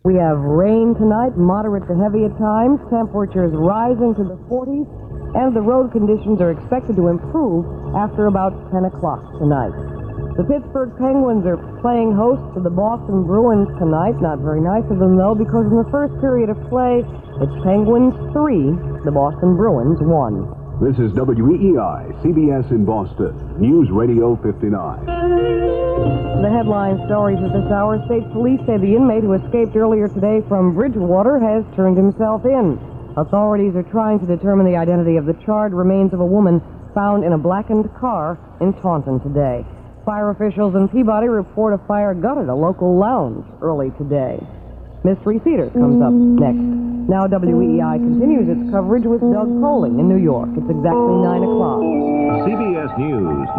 We have rain tonight, moderate to heavy at times, temperatures rising to the 40s, and the road conditions are expected to improve after about 10 o'clock tonight. The Pittsburgh Penguins are playing host to the Boston Bruins tonight. Not very nice of them, though, because in the first period of play, it's Penguins 3, the Boston Bruins 1. This is WEEI, CBS in Boston, News Radio 59. The headline stories at this hour: state police say the inmate who escaped earlier today from Bridgewater has turned himself in. Authorities are trying to determine the identity of the charred remains of a woman found in a blackened car in Taunton today. Fire officials in Peabody report a fire gutted a local lounge early today. Mystery Theater comes up next. Now WEEI continues its coverage with Doug Poling in New York. It's exactly 9 o'clock. CBS News.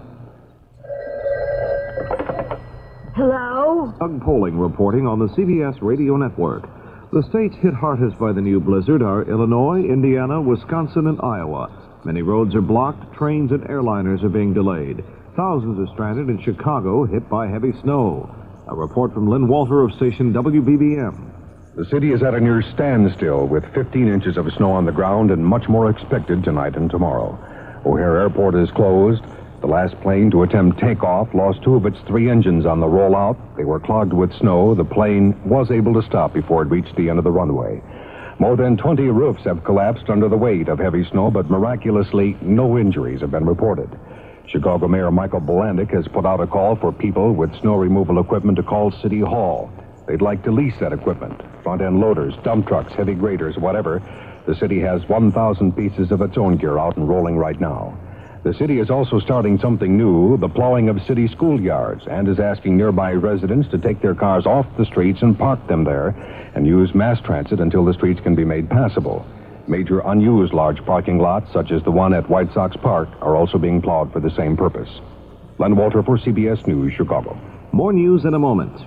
Hello? Doug Poling reporting on the CBS Radio Network. The states hit hardest by the new blizzard are Illinois, Indiana, Wisconsin, and Iowa. Many roads are blocked, trains and airliners are being delayed. Thousands are stranded in Chicago, hit by heavy snow. A report from Lynn Walter of station WBBM. The city is at a near standstill with 15 inches of snow on the ground and much more expected tonight and tomorrow. O'Hare Airport is closed. The last plane to attempt takeoff lost 2 of its 3 engines on the rollout. They were clogged with snow. The plane was able to stop before it reached the end of the runway. More than 20 roofs have collapsed under the weight of heavy snow, but miraculously, no injuries have been reported. Chicago Mayor Michael Bolandic has put out a call for people with snow removal equipment to call City Hall. They'd like to lease that equipment. Front-end loaders, dump trucks, heavy graders, whatever. The city has 1,000 pieces of its own gear out and rolling right now. The city is also starting something new, the plowing of city schoolyards, and is asking nearby residents to take their cars off the streets and park them there and use mass transit until the streets can be made passable. Major unused large parking lots, such as the one at White Sox Park, are also being plowed for the same purpose. Len Walter for CBS News, Chicago. More news in a moment.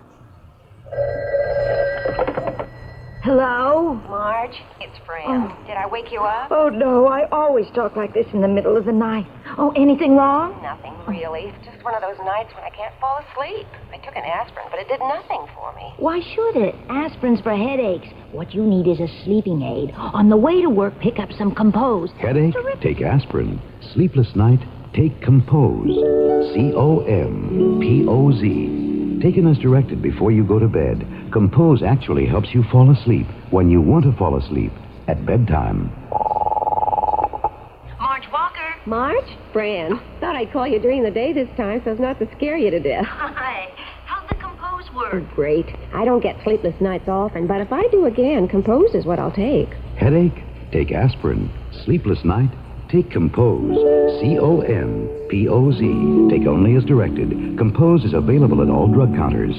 Hello? Marge, it's Fran. Did I wake you up? Oh, no, I always talk like this in the middle of the night. Oh, anything wrong? Nothing, really. It's just one of those nights when I can't fall asleep. I took an aspirin, but it did nothing for me. Why should it? Aspirin's for headaches. What you need is a sleeping aid. On the way to work, pick up some Compose. Headache? Take aspirin. Sleepless night? Take Compose. COMPOZ. Taken as directed before you go to bed, Compose actually helps you fall asleep when you want to fall asleep at bedtime. Marge Walker. Marge? Fran. Thought I'd call you during the day this time so as not to scare you to death. Hi. How's the Compose work? Oh, great. I don't get sleepless nights often, but if I do again, Compose is what I'll take. Headache? Take aspirin. Sleepless night? Take Compose. COMPOZ. Take only as directed. Compose is available at all drug counters.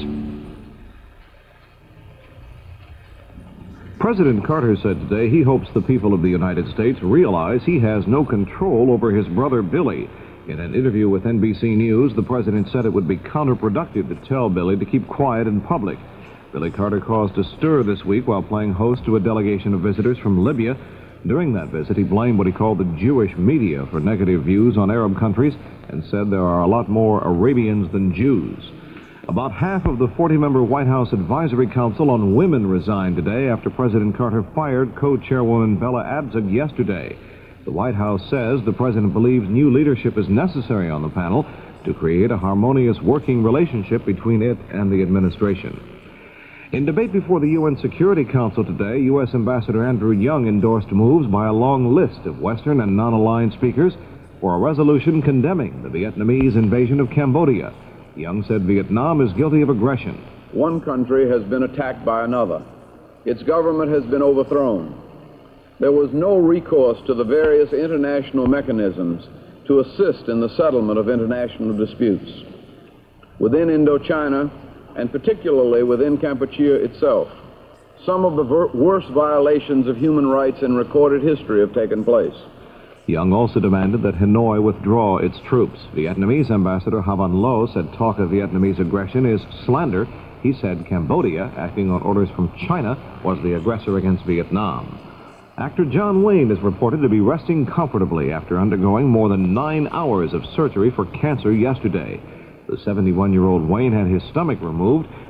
President Carter said today he hopes the people of the United States realize he has no control over his brother Billy. In an interview with NBC News, the president said it would be counterproductive to tell Billy to keep quiet in public. Billy Carter caused a stir this week while playing host to a delegation of visitors from Libya. During that visit, he blamed what he called the Jewish media for negative views on Arab countries and said there are a lot more Arabians than Jews. About half of the 40-member White House Advisory Council on Women resigned today after President Carter fired co-chairwoman Bella Abzug yesterday. The White House says the president believes new leadership is necessary on the panel to create a harmonious working relationship between it and the administration. In debate before the UN Security Council today, U.S. Ambassador Andrew Young endorsed moves by a long list of Western and non-aligned speakers for a resolution condemning the Vietnamese invasion of Cambodia. Young said Vietnam is guilty of aggression. One country has been attacked by another. Its government has been overthrown. There was no recourse to the various international mechanisms to assist in the settlement of international disputes. Within Indochina, and particularly within Kampuchea itself, some of the worst violations of human rights in recorded history have taken place. Young also demanded that Hanoi withdraw its troops. Vietnamese Ambassador Havan Lo said talk of Vietnamese aggression is slander. He said Cambodia, acting on orders from China, was the aggressor against Vietnam. Actor John Wayne is reported to be resting comfortably after undergoing more than 9 hours of surgery for cancer yesterday. The 71-year-old Wayne had his stomach removed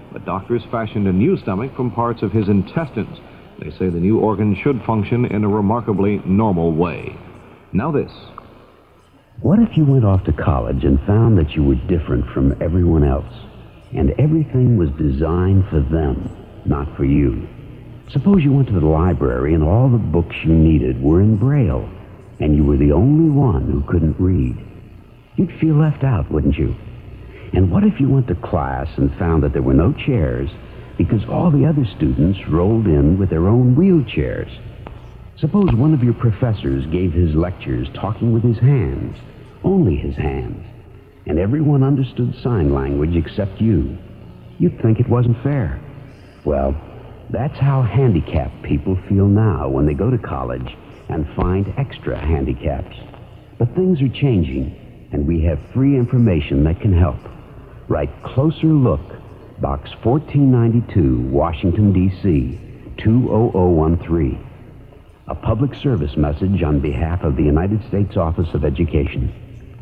but doctors fashioned a new stomach from parts of his intestines. They say the new organ should function in a remarkably normal way. Now this. What if you went off to college and found that you were different from everyone else, and everything was designed for them, not for you? Suppose you went to the library and all the books you needed were in Braille, and you were the only one who couldn't read. You'd feel left out, wouldn't you? And what if you went to class and found that there were no chairs because all the other students rolled in with their own wheelchairs? Suppose one of your professors gave his lectures talking with his hands, only his hands, and everyone understood sign language except you. You'd think it wasn't fair. Well, that's how handicapped people feel now when they go to college and find extra handicaps. But things are changing, and we have free information that can help. Write Closer Look, Box 1492, Washington, D.C., 20013. A public service message on behalf of the United States Office of Education.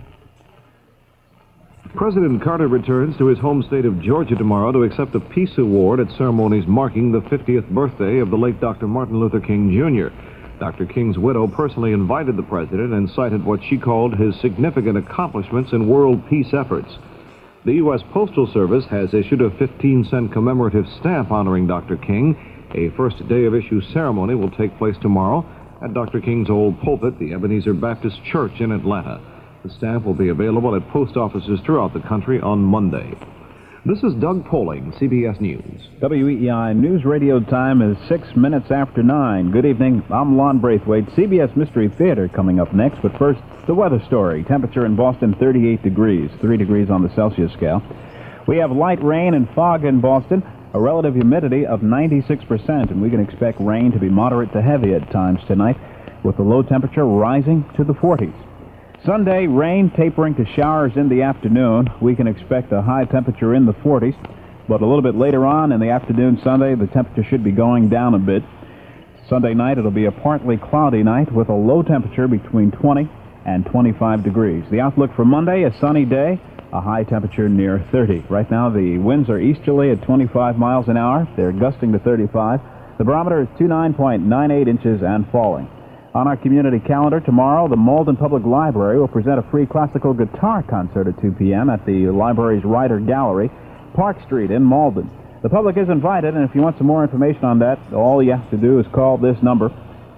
President Carter returns to his home state of Georgia tomorrow to accept a Peace Award at ceremonies marking the 50th birthday of the late Dr. Martin Luther King, Jr. Dr. King's widow personally invited the president and cited what she called his significant accomplishments in world peace efforts. The U.S. Postal Service has issued a 15-cent commemorative stamp honoring Dr. King. A first day of issue ceremony will take place tomorrow at Dr. King's old pulpit, the Ebenezer Baptist Church in Atlanta. The stamp will be available at post offices throughout the country on Monday. This is Doug Poling, CBS News. WEEI News Radio time is 6 minutes after 9. Good evening. I'm Lon Braithwaite. CBS Mystery Theater coming up next, but first, the weather story. Temperature in Boston, 38 degrees, 3 degrees on the Celsius scale. We have light rain and fog in Boston, a relative humidity of 96%, and we can expect rain to be moderate to heavy at times tonight, with the low temperature rising to the 40s. Sunday, rain tapering to showers in the afternoon. We can expect a high temperature in the 40s, but a little bit later on in the afternoon Sunday, the temperature should be going down a bit. Sunday night, it'll be a partly cloudy night with a low temperature between 20 and 25 degrees. The outlook for Monday, a sunny day, a high temperature near 30. Right now, the winds are easterly at 25 miles an hour. They're gusting to 35. The barometer is 29.98 inches and falling. On our community calendar tomorrow, the Malden Public Library will present a free classical guitar concert at 2 p.m. at the library's Ryder Gallery, Park Street in Malden. The public is invited, and if you want some more information on that, all you have to do is call this number,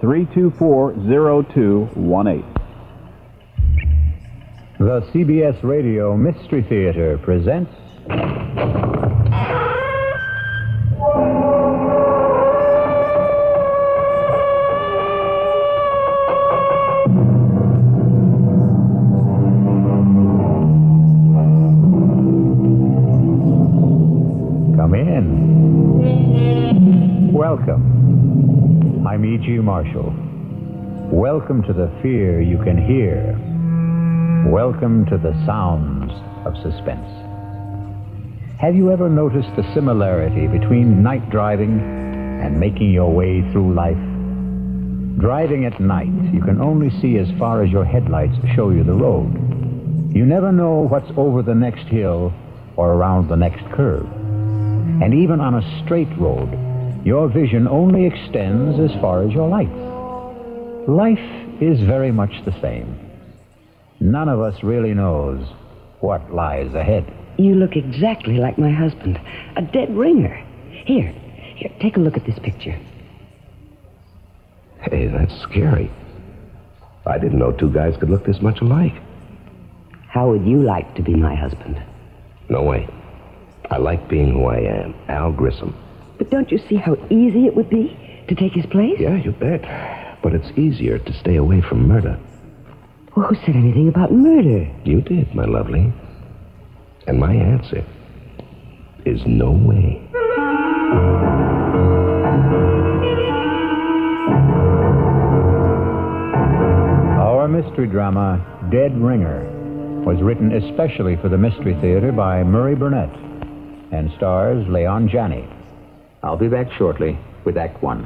324-0218. The CBS Radio Mystery Theater presents... Come in. Welcome. I'm E.G. Marshall. Welcome to the fear you can hear. Welcome to the sounds of suspense. Have you ever noticed the similarity between night driving and making your way through life? Driving at night, you can only see as far as your headlights show you the road. You never know what's over the next hill or around the next curve. And even on a straight road, your vision only extends as far as your lights. Life is very much the same. None of us really knows what lies ahead. You look exactly like my husband. A dead ringer. Here, take a look at this picture. Hey, that's scary. I didn't know two guys could look this much alike. How would you like to be my husband? No way. I like being who I am, Al Grissom. But don't you see how easy it would be to take his place? Yeah, you bet. But it's easier to stay away from murder. Well, who said anything about murder? You did, my lovely. And my answer is no way. Our mystery drama, Dead Ringer, was written especially for the Mystery Theater by Murray Burnett and stars Leon Janney. I'll be back shortly with Act One.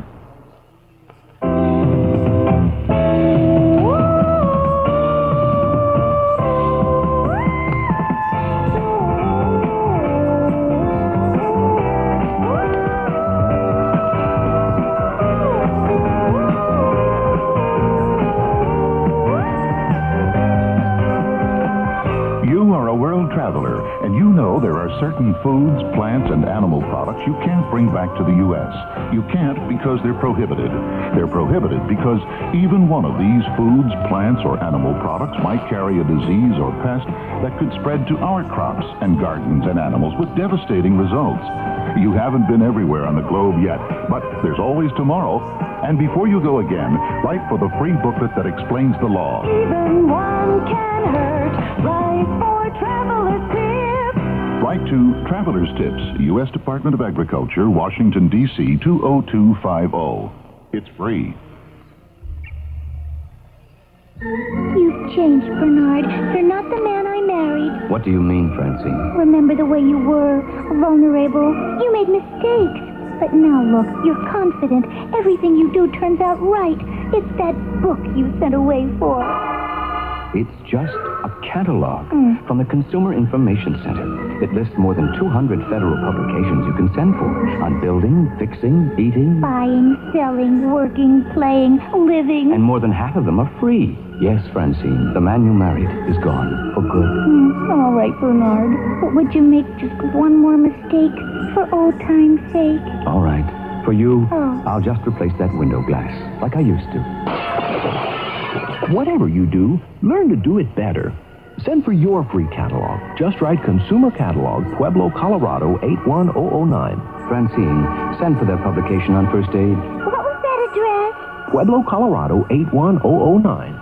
certain foods, plants, and animal products you can't bring back to the U.S. You can't because they're prohibited. They're prohibited because even one of these foods, plants, or animal products might carry a disease or pest that could spread to our crops and gardens and animals with devastating results. You haven't been everywhere on the globe yet, but there's always tomorrow. And before you go again, write for the free booklet that explains the law. Even one can hurt. Write for Traveler's Tips. Write to Traveler's Tips, U.S. Department of Agriculture, Washington, D.C. 20250. It's free. You've changed, Bernard. You're not the man I married. What do you mean, Francine? Remember the way you were, vulnerable. You made mistakes. But now look, you're confident. Everything you do turns out right. It's that book you sent away for. It's just a catalog from the Consumer Information Center. It lists more than 200 federal publications you can send for on building, fixing, eating. Buying, selling, working, playing, living. And more than half of them are free. Yes, Francine, the man you married is gone for good. All right, Bernard. But would you make just one more mistake for old time's sake? All right. For you, I'll just replace that window glass like I used to. Whatever you do, learn to do it better. Send for your free catalog. Just write Consumer Catalog, Pueblo, Colorado, 81009. Francine, send for their publication on first aid. What was that address? Pueblo, Colorado, 81009.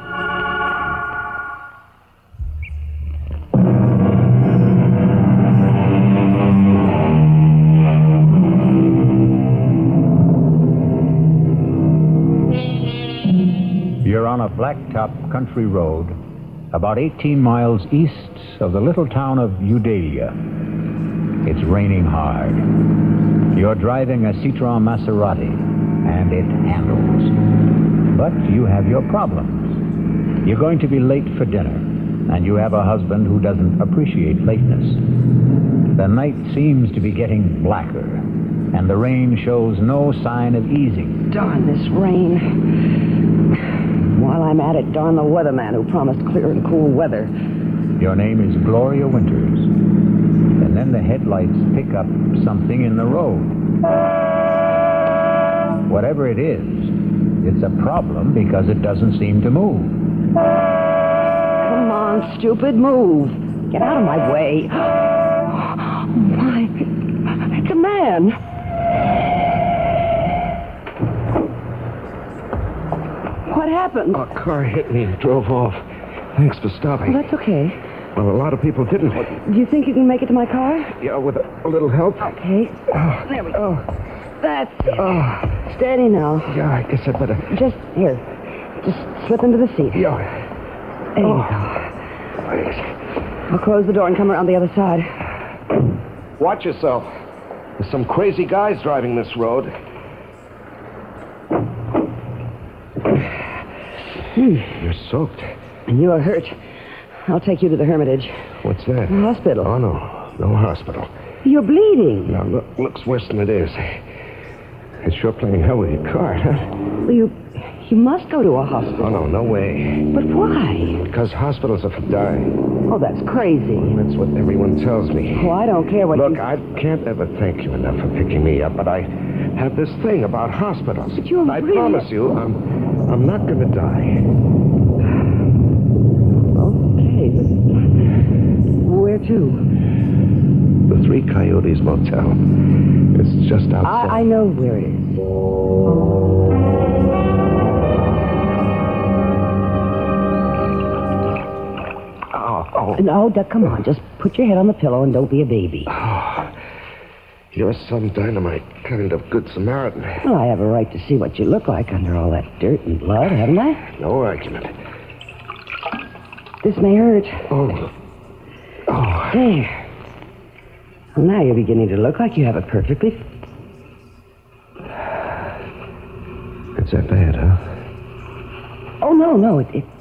You're on a blacktop country road about 18 miles east of the little town of Eudalia. It's raining hard. You're driving a Citroen Maserati, and it handles. But you have your problems. You're going to be late for dinner, and you have a husband who doesn't appreciate lateness. The night seems to be getting blacker, and the rain shows no sign of easing. Darn this rain. While I'm at it, darn the weatherman who promised clear and cool weather. Your name is Gloria Winters. And then the headlights pick up something in the road. Whatever it is, it's a problem because it doesn't seem to move. Come on, stupid, move. Get out of my way. My, it's a man. What happened? A car hit me and drove off. Thanks for stopping. Well, that's okay. Well, a lot of people didn't. Do you think you can make it to my car? Yeah, with a little help. Okay. There we go. That's it. Steady now. Yeah, I guess I'd better... Just, here. Just slip into the seat. Yeah. There you go. Thanks. I'll close the door and come around the other side. Watch yourself. There's some crazy guys driving this road. You're soaked. And you are hurt. I'll take you to the Hermitage. What's that? The hospital. Oh, no. No hospital. You're bleeding. Now, looks worse than it is. It's sure playing hell with your car, huh? Well, you must go to a hospital. Oh, no way. But why? Because hospitals are for dying. Oh, that's crazy. Well, that's what everyone tells me. Oh, I don't care what Look, I can't ever thank you enough for picking me up, but I have this thing about hospitals. But you're I promise you, I'm not going to die. Okay, but where to? The Three Coyotes Motel. It's just outside. I know where it is. Oh. No, come on. Just put your head on the pillow and don't be a baby. Oh, you're some dynamite kind of good Samaritan. Well, I have a right to see what you look like under all that dirt and blood, haven't I? No argument. This may hurt. Oh. There. Well, now you're beginning to look like you have it perfectly. It's that bad, huh? Oh, no.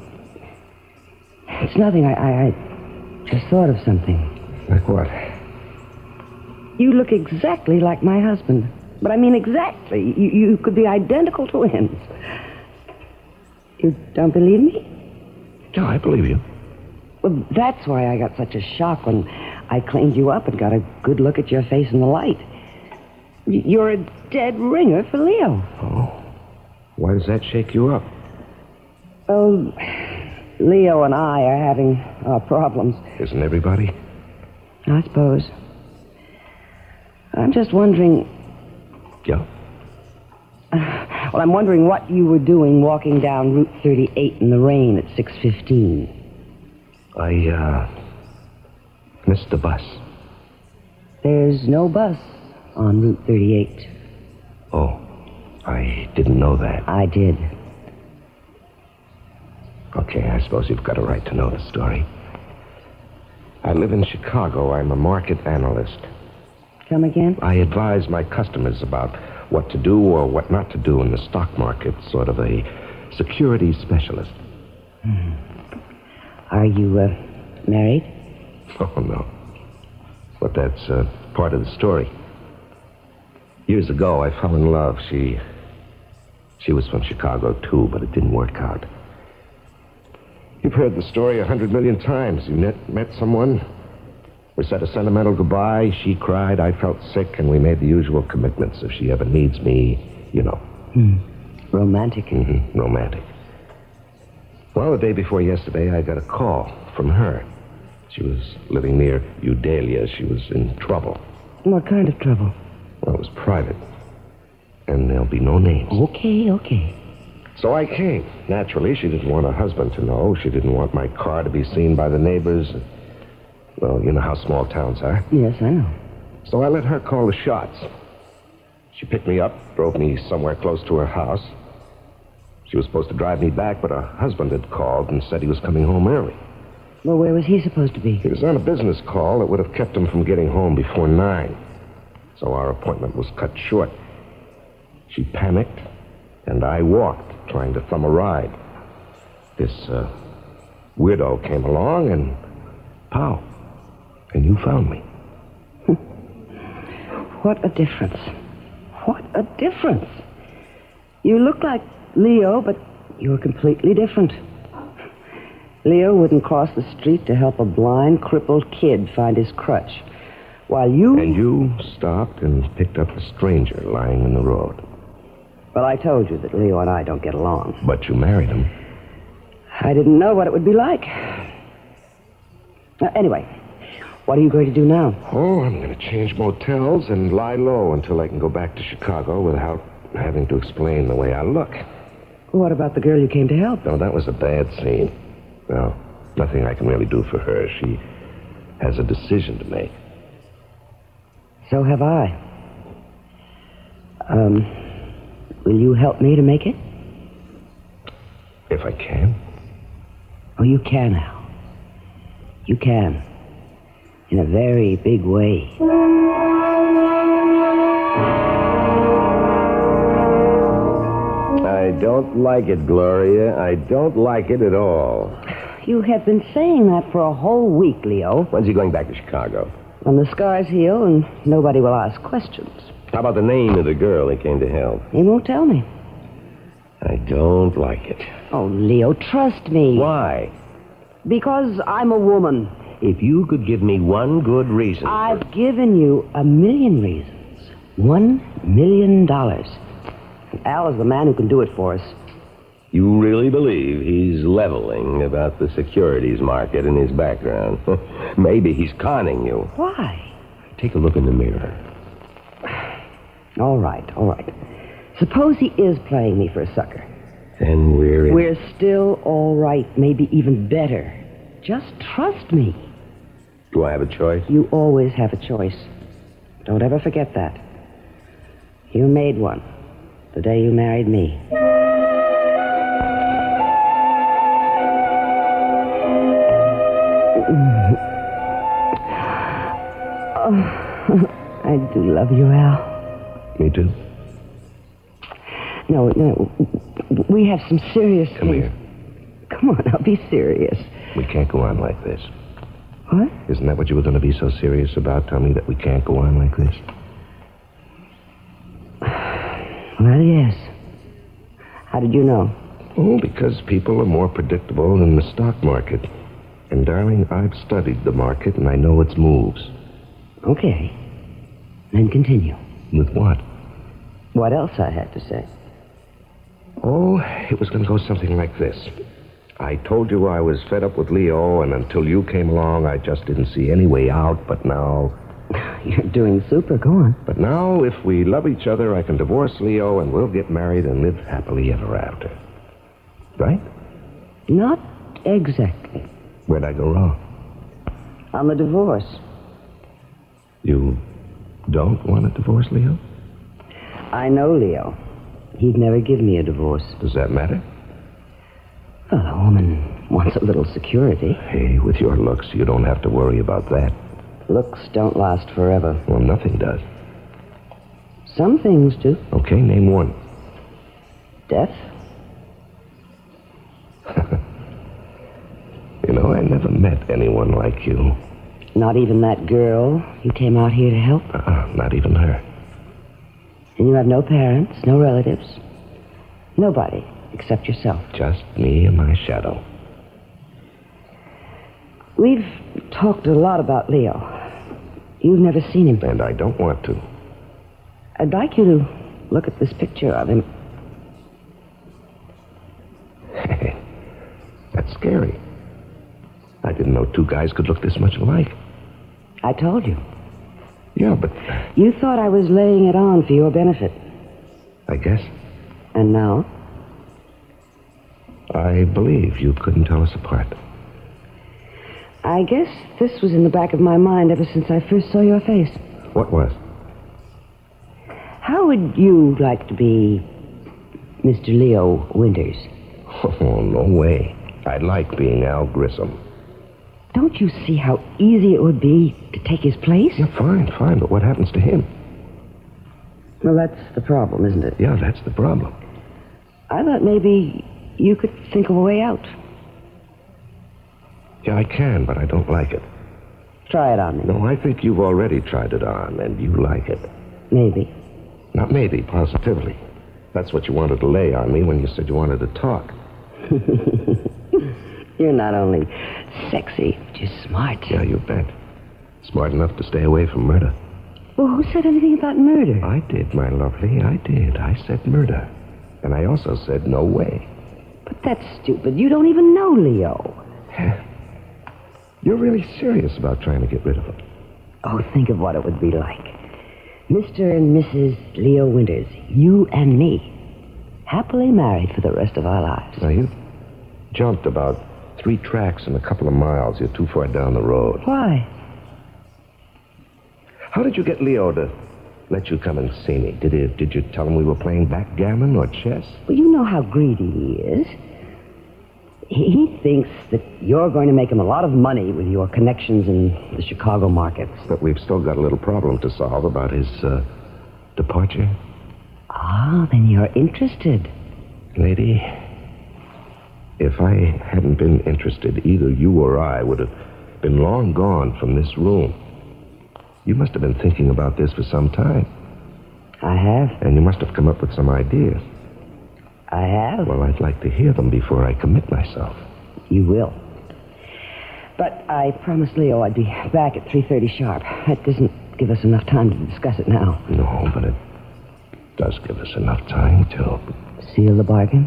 It's nothing. I just thought of something. Like what? You look exactly like my husband. But I mean exactly. You could be identical twins. You don't believe me? No, I believe you. Well, that's why I got such a shock when I cleaned you up and got a good look at your face in the light. You're a dead ringer for Leo. Oh. Why does that shake you up? Oh, Leo and I are having our problems. Isn't everybody? I suppose. I'm just wondering... Yeah? Well, I'm wondering what you were doing walking down Route 38 in the rain at 6:15. I missed the bus. There's no bus on Route 38. Oh, I didn't know that. I did. Okay, I suppose you've got a right to know the story. I live in Chicago. I'm a market analyst. Come again? I advise my customers about what to do or what not to do in the stock market, sort of a security specialist. Are you, married? Oh, no. But that's part of the story. Years ago, I fell in love. She was from Chicago, too, but it didn't work out. You've heard the story 100 million times. You met someone, we said a sentimental goodbye, she cried, I felt sick, and we made the usual commitments. If she ever needs me, you know. Romantic. Mm-hmm, romantic. Well, the day before yesterday, I got a call from her. She was living near Eudalia. She was in trouble. What kind of trouble? Well, it was private. And there'll be no names. Okay. So I came. Naturally, she didn't want her husband to know. She didn't want my car to be seen by the neighbors. Well, you know how small towns are. Yes, I know. So I let her call the shots. She picked me up, drove me somewhere close to her house. She was supposed to drive me back, but her husband had called and said he was coming home early. Well, where was he supposed to be? He was on a business call that would have kept him from getting home before 9. So our appointment was cut short. She panicked, and I walked, trying to thumb a ride. This weirdo came along, and pow, and you found me. What a difference. What a difference. You look like Leo, but you're completely different. Leo wouldn't cross the street to help a blind, crippled kid find his crutch, while you... And you stopped and picked up a stranger lying in the road. Well, I told you that Leo and I don't get along. But you married him. I didn't know what it would be like. Anyway, what are you going to do now? Oh, I'm going to change motels and lie low until I can go back to Chicago without having to explain the way I look. What about the girl you came to help? No, that was a bad scene. Well, nothing I can really do for her. She has a decision to make. So have I. Will you help me to make it? If I can. Oh, you can, Al. You can. In a very big way. I don't like it, Gloria. I don't like it at all. You have been saying that for a whole week, Leo. When's he going back to Chicago? When the scars heal and nobody will ask questions. How about the name of the girl he came to help? He won't tell me. I don't like it. Oh, Leo, trust me. Why? Because I'm a woman. If you could give me one good reason... I've given you 1,000,000 reasons. $1 million. Al is the man who can do it for us. You really believe he's leveling about the securities market in his background? Maybe he's conning you. Why? Take a look in the mirror. All right. Suppose he is playing me for a sucker. Then We're still all right, maybe even better. Just trust me. Do I have a choice? You always have a choice. Don't ever forget that. You made one the day you married me. Oh, I do love you, Al. Me too. No, we have some serious Come things. here. Come on, now, be serious. We can't go on like this. What? Isn't that what you were going to be so serious about? Tell me that we can't go on like this. Well, yes. How did you know? Oh, because people are more predictable than the stock market. And, darling, I've studied the market, and I know its moves. Okay. Then continue. With what? What else I had to say? Oh, it was going to go something like this. I told you I was fed up with Leo, and until you came along, I just didn't see any way out, but now... You're doing super. Go on. But now, if we love each other, I can divorce Leo, and we'll get married and live happily ever after. Right? Not exactly. Where'd I go wrong? On the divorce. You don't want a divorce, Leo? I know Leo. He'd never give me a divorce. Does that matter? Well, a woman wants a little security. Hey, with your looks, you don't have to worry about that. Looks don't last forever. Well, nothing does. Some things do. Okay, name one. Death. You know, I never met anyone like you. Not even that girl you came out here to help? Not even her. And you have no parents, no relatives? Nobody except yourself? Just me and my shadow. We've talked a lot about Leo. You've never seen him. And I don't want to. I'd like you to look at this picture of him. That's scary. I didn't know two guys could look this much alike. I told you. Yeah, but... You thought I was laying it on for your benefit. I guess. And now? I believe you couldn't tell us apart. I guess this was in the back of my mind ever since I first saw your face. What was? How would you like to be Mr. Leo Winters? Oh, no way. I'd like being Al Grissom. Don't you see how easy it would be to take his place? Yeah, fine, but what happens to him? Well, that's the problem, isn't it? Yeah, that's the problem. I thought maybe you could think of a way out. Yeah, I can, but I don't like it. Try it on me. No, I think you've already tried it on, and you like it. Maybe. Not maybe, positively. That's what you wanted to lay on me when you said you wanted to talk. You're not only sexy, but you're smart. Yeah, you bet. Smart enough to stay away from murder. Well, who said anything about murder? I did, my lovely, I did. I said murder. And I also said no way. But that's stupid. You don't even know Leo. You're really serious about trying to get rid of him. Oh, think of what it would be like. Mr. and Mrs. Leo Winters, you and me, happily married for the rest of our lives. Now, you jumped about 3 tracks in a couple of miles. You're too far down the road. Why? How did you get Leo to let you come and see me? Did you tell him we were playing backgammon or chess? Well, you know how greedy he is. He thinks that you're going to make him a lot of money with your connections in the Chicago markets. But we've still got a little problem to solve about his departure. Ah, then you're interested. Lady, if I hadn't been interested, either you or I would have been long gone from this room. You must have been thinking about this for some time. I have. And you must have come up with some ideas. I have. Well, I'd like to hear them before I commit myself. You will. But I promised Leo I'd be back at 3:30 sharp. That doesn't give us enough time to discuss it now. No, but it does give us enough time to... Seal the bargain?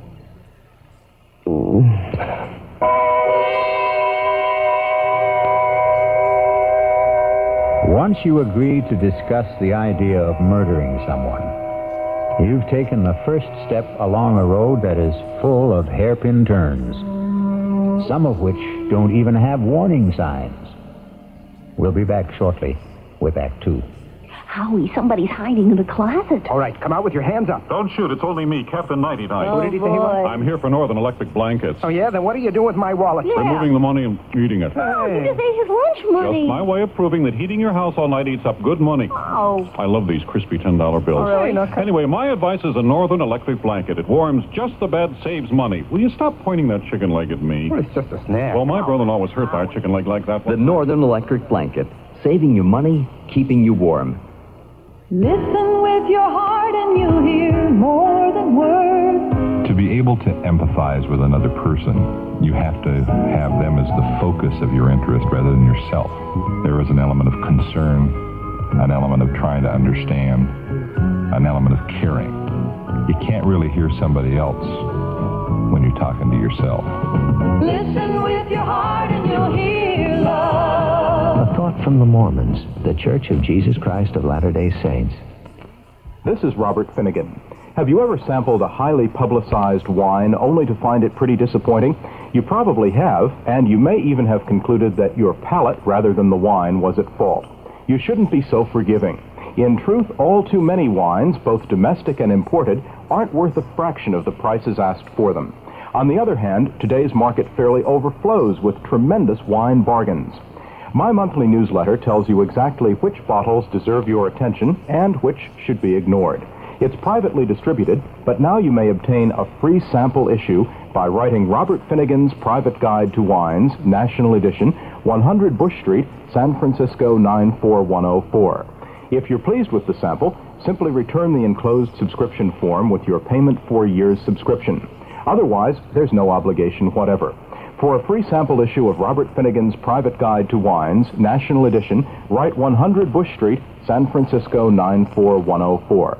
Once you agree to discuss the idea of murdering someone, you've taken the first step along a road that is full of hairpin turns, some of which don't even have warning signs. We'll be back shortly with Act 2. Howie, somebody's hiding in the closet. All right, come out with your hands up. Don't shoot. It's only me, Captain Nighty Night. Oh, Who did he say he was? I'm here for Northern Electric Blankets. Oh, yeah? Then what are you doing with my wallet? Yeah. Removing the money and eating it. Oh, you just ate his lunch money. Just my way of proving that heating your house all night eats up good money. Oh. I love these crispy $10 bills. Oh, really? Anyway, my advice is a Northern Electric Blanket. It warms just the bed, saves money. Will you stop pointing that chicken leg at me? Well, it's just a snack. Well, my brother-in-law was hurt by a chicken leg like that one. The Northern Electric Blanket. Saving you money, keeping you warm. Listen with your heart and you'll hear more than words. To be able able to empathize with another person, you have to have them as the focus of your interest rather than yourself. There is an element of concern, an element of trying to understand, an element of caring. You can't really hear somebody else when you're talking to yourself. Listen with your heart and you'll hear love. A thought from the Mormons, the Church of Jesus Christ of Latter-day Saints. This is Robert Finnegan. Have you ever sampled a highly publicized wine only to find it pretty disappointing? You probably have, and you may even have concluded that your palate rather than the wine was at fault. You shouldn't be so forgiving. In truth, all too many wines, both domestic and imported, aren't worth a fraction of the prices asked for them. On the other hand, today's market fairly overflows with tremendous wine bargains. My monthly newsletter tells you exactly which bottles deserve your attention and which should be ignored. It's privately distributed, but now you may obtain a free sample issue by writing Robert Finnegan's Private Guide to Wines, National Edition, 100 Bush Street, San Francisco 94104. If you're pleased with the sample, simply return the enclosed subscription form with your payment for a year's subscription. Otherwise, there's no obligation whatever. For a free sample issue of Robert Finnegan's Private Guide to Wines, National Edition, write 100 Bush Street, San Francisco 94104.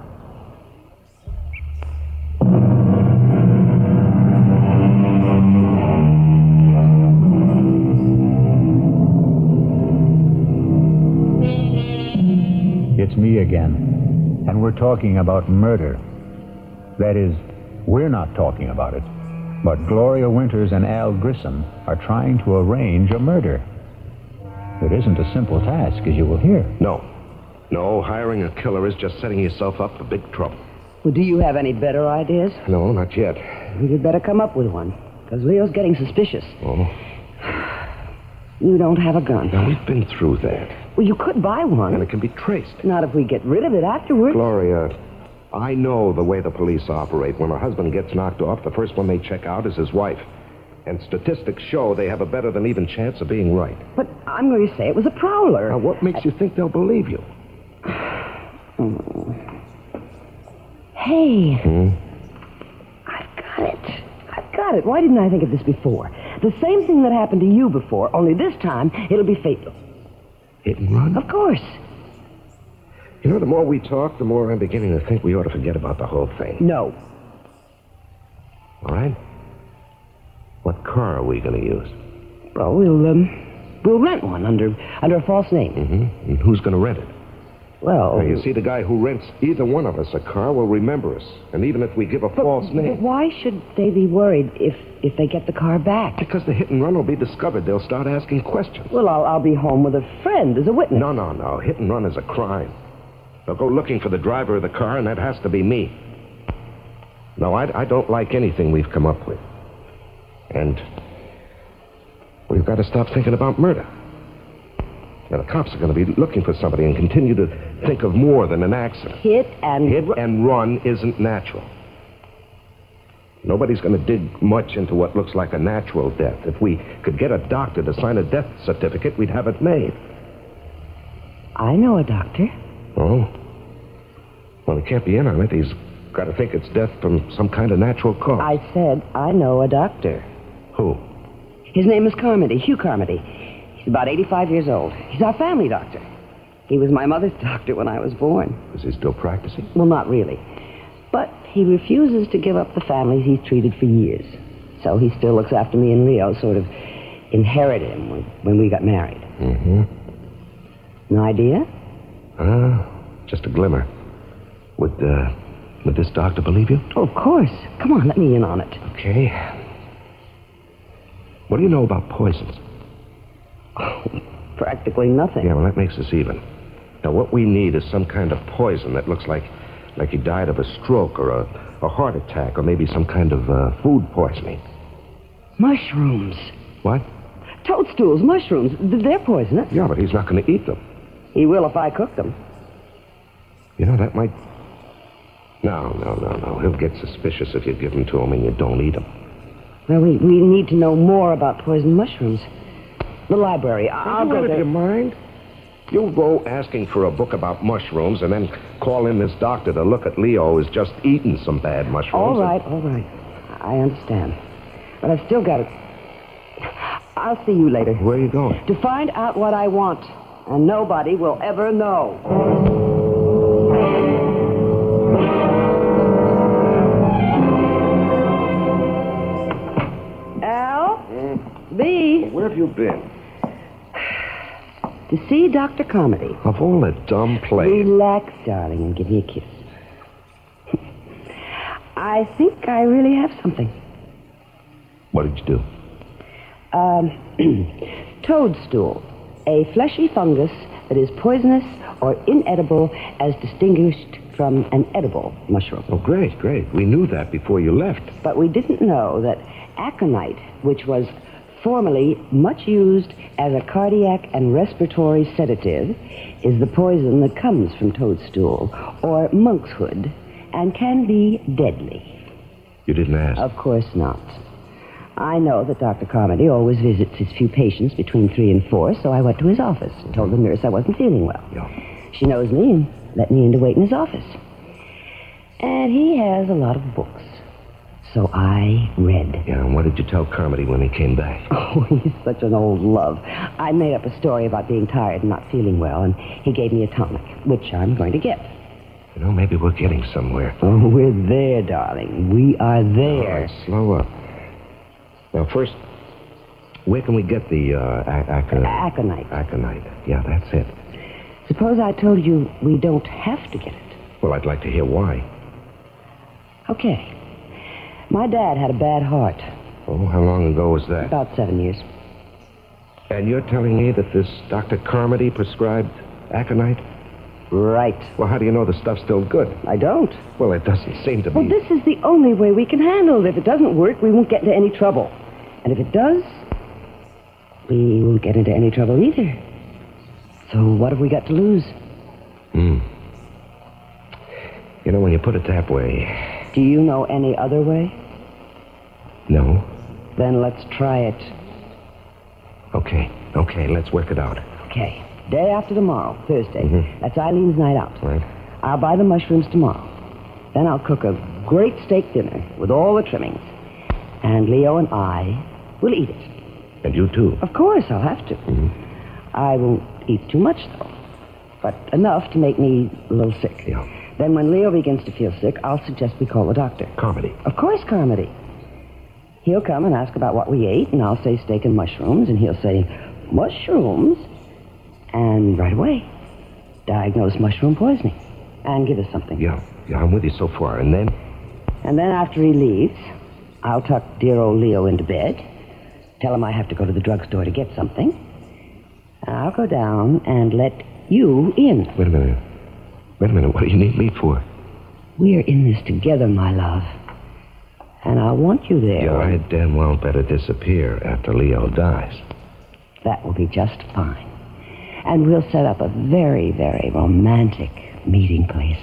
It's me again, and we're talking about murder. That is, we're not talking about it, but Gloria Winters and Al Grissom are trying to arrange a murder. It isn't a simple task, as you will hear. No, hiring a killer is just setting yourself up for big trouble. Well, do you have any better ideas? No, not yet. You'd better come up with one, because Leo's getting suspicious. Oh? You don't have a gun. Now, we've been through that. Well, you could buy one. And it can be traced. Not if we get rid of it afterwards. Gloria, I know the way the police operate. When a husband gets knocked off, the first one they check out is his wife. And statistics show they have a better than even chance of being right. But I'm going to say it was a prowler. Now, what makes you think they'll believe you? Hey. I've got it. Why didn't I think of this before? The same thing that happened to you before, only this time it'll be fatal. Hit and run? Of course. You know, the more we talk, the more I'm beginning to think we ought to forget about the whole thing. No. All right. What car are we going to use? Well, we'll rent one under a false name. Mm-hmm. And who's going to rent it? Well... Now, you see, the guy who rents either one of us a car will remember us. And even if we give a false name... But why should they be worried if they get the car back? Because the hit and run will be discovered. They'll start asking questions. Well, I'll be home with a friend as a witness. No. Hit and run is a crime. They'll go looking for the driver of the car, and that has to be me. No, I don't like anything we've come up with. And we've got to stop thinking about murder. Now, the cops are going to be looking for somebody and continue to think of more than an accident. Hit and run isn't natural. Nobody's going to dig much into what looks like a natural death. If we could get a doctor to sign a death certificate, we'd have it made. I know a doctor. Oh? Well, he can't be in on it. He's got to think it's death from some kind of natural cause. I said I know a doctor. Who? His name is Carmody, Hugh Carmody. He's about 85 years old. He's our family doctor. He was my mother's doctor when I was born. Is he still practicing? Well, not really. But he refuses to give up the families he's treated for years. So he still looks after me and Leo, sort of inherited him when we got married. Mm-hmm. An idea? Just a glimmer. Would this doctor believe you? Oh, of course. Come on, let me in on it. Okay. What do you know about poisons? Practically nothing. Yeah, well, that makes us even. Now, what we need is some kind of poison that looks like he died of a stroke or a heart attack or maybe some kind of food poisoning. Mushrooms. What? Toadstools, mushrooms. They're poisonous. Yeah, but he's not going to eat them. He will if I cook them. You know, that might... No. He'll get suspicious if you give them to him and you don't eat them. Well, we need to know more about poisoned mushrooms. The library. I'll go there. Your mind? You'll go asking for a book about mushrooms and then call in this doctor to look at Leo who's just eaten some bad mushrooms. All right. I understand. But I've still got to... I'll see you later. Where are you going? To find out what I want. And nobody will ever know. Al? B? Where have you been? To see Dr. Comedy. Of all the dumb plays. Relax, darling, and give me a kiss. I think I really have something. What did you do? Toadstool. A fleshy fungus that is poisonous or inedible as distinguished from an edible mushroom. Oh, great, great. We knew that before you left. But we didn't know that aconite, which was formerly much used as a cardiac and respiratory sedative, is the poison that comes from toadstool, or monkshood, and can be deadly. You didn't ask? Of course not. I know that Dr. Comedy always visits his few patients between 3 and 4, so I went to his office and told the nurse I wasn't feeling well. Yeah. She knows me and let me in to wait in his office. And he has a lot of books. So I read. Yeah, and what did you tell Comedy when he came back? Oh, he's such an old love. I made up a story about being tired and not feeling well, and he gave me a tonic, which I'm going to get. You know, maybe we're getting somewhere. Oh, we're there, darling. We are there. All right, slow up. Now, first, where can we get the aconite? Aconite. Yeah, that's it. Suppose I told you we don't have to get it. Well, I'd like to hear why. Okay. My dad had a bad heart. Oh, how long ago was that? About 7 years. And you're telling me that this Dr. Carmody prescribed aconite? Right. Well, how do you know the stuff's still good? I don't. Well, it doesn't seem to be. Well, this is the only way we can handle it. If it doesn't work, we won't get into any trouble. And if it does, we won't get into any trouble either. So what have we got to lose? You know, when you put it that way... Do you know any other way? No. Then let's try it. Okay, let's work it out. Okay. Day after tomorrow, Thursday. That's Eileen's night out. Right. I'll buy the mushrooms tomorrow. Then I'll cook a great steak dinner with all the trimmings. And Leo and I will eat it. And you too? Of course, I'll have to. I won't eat too much, though. But enough to make me a little sick. Yeah. Then when Leo begins to feel sick, I'll suggest we call the doctor. Comedy? Of course, Comedy. He'll come and ask about what we ate, and I'll say steak and mushrooms, and he'll say, mushrooms? And right away, diagnose mushroom poisoning and give us something. Yeah, I'm with you so far. And then? And then after he leaves, I'll tuck dear old Leo into bed, tell him I have to go to the drugstore to get something. I'll go down and let you in. Wait a minute. What do you need me for? We're in this together, my love. And I want you there. Yeah, I damn well better disappear after Leo dies. That will be just fine. And we'll set up a very, very romantic meeting place.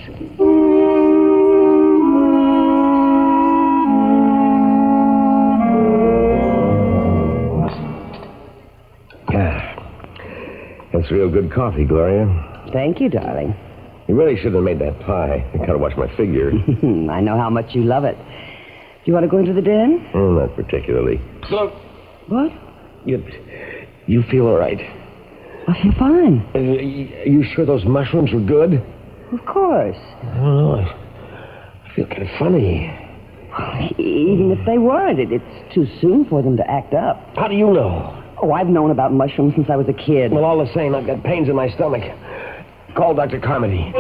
That's real good coffee, Gloria. Thank you, darling. You really should have made that pie. I gotta watch my figure. I know how much you love it. Do you want to go into the den? Oh, not particularly. Look. What? You feel all right? I feel fine. Are you sure those mushrooms were good? Of course. I don't know. I feel kind of funny. Even if they weren't, it's too soon for them to act up. How do you know? Oh, I've known about mushrooms since I was a kid. Well, all the same, I've got pains in my stomach. Call Dr. Carmody.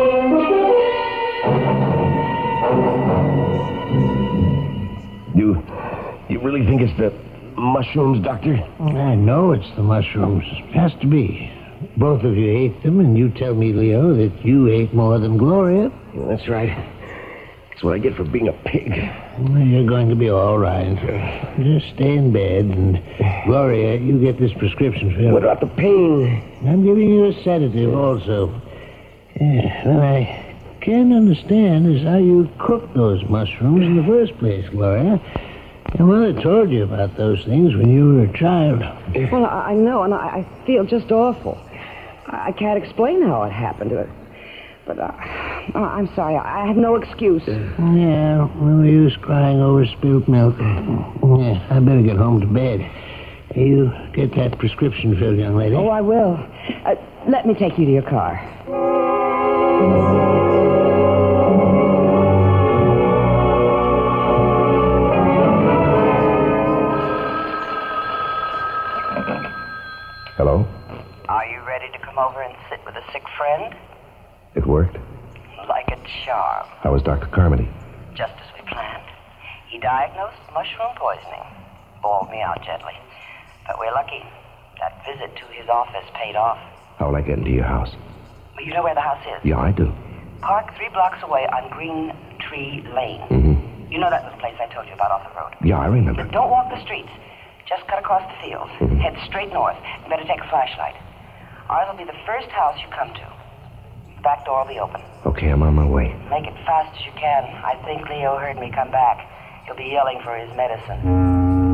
You really think it's the mushrooms, Doctor? I know it's the mushrooms. It has to be. Both of you ate them, and you tell me, Leo, that you ate more than Gloria. Yeah, that's right. That's what I get for being a pig. Well, you're going to be all right. Just stay in bed, and Gloria, you get this prescription filled. What about the pain? I'm giving you a sedative also. What I can't understand is how you cooked those mushrooms in the first place, Gloria. Your mother told you about those things when you were a child. Well, I know, and I feel just awful. I can't explain how it happened. But Oh, I'm sorry. I have no excuse. Yeah, no use crying over spilt milk. Yeah, I better get home to bed. You get that prescription filled, young lady. Oh, I will. Let me take you to your car. Hello? Are you ready to come over and sit with a sick friend? It worked? Like a charm. How was Dr. Carmody? Just as we planned. He diagnosed mushroom poisoning. Bawled me out gently. But we're lucky. That visit to his office paid off. How will I get into your house? Well, you know where the house is? Yeah, I do. Park 3 blocks away on Green Tree Lane. Mm-hmm. You know that little place I told you about off the road? Yeah, I remember. Don't walk the streets. Just cut across the fields. Head straight north. You better take a flashlight. Ours will be the first house you come to. The back door will be open. Okay, I'm on my way. Make it fast as you can. I think Leo heard me come back. He'll be yelling for his medicine.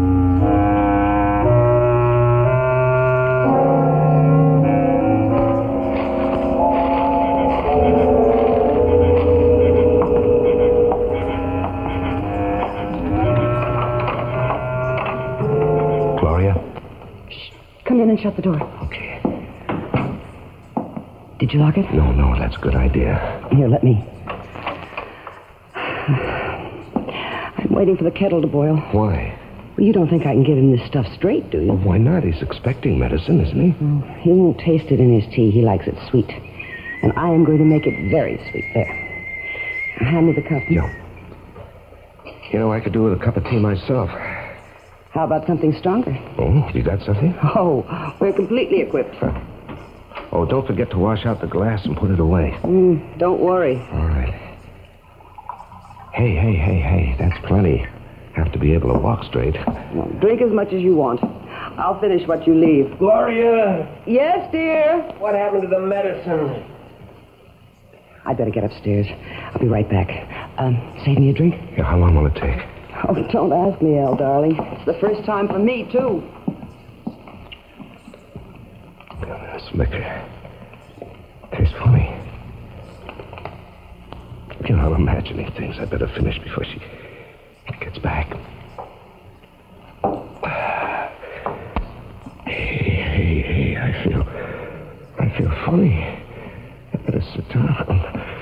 Come in and shut the door. Okay. Did you lock it? No, that's a good idea. Here, let me. I'm waiting for the kettle to boil. Why? Well, you don't think I can give him this stuff straight, do you? Well, why not? He's expecting medicine, isn't he? Well, he won't taste it in his tea. He likes it sweet. And I am going to make it very sweet. There. Now, hand me the cup. Yeah. You know, I could do with a cup of tea myself. How about something stronger? Oh, you got something? Oh, we're completely equipped. Oh, don't forget to wash out the glass and put it away. Don't worry. All right. Hey, that's plenty. Have to be able to walk straight. Well, drink as much as you want. I'll finish what you leave. Gloria! Yes, dear? What happened to the medicine? I'd better get upstairs. I'll be right back. Save me a drink? Yeah, how long will it take? Oh, don't ask me, Al, darling. It's the first time for me, too. This liquor tastes funny. You know, I'm imagining things. I better finish before she gets back. Hey, I feel funny. I better sit down.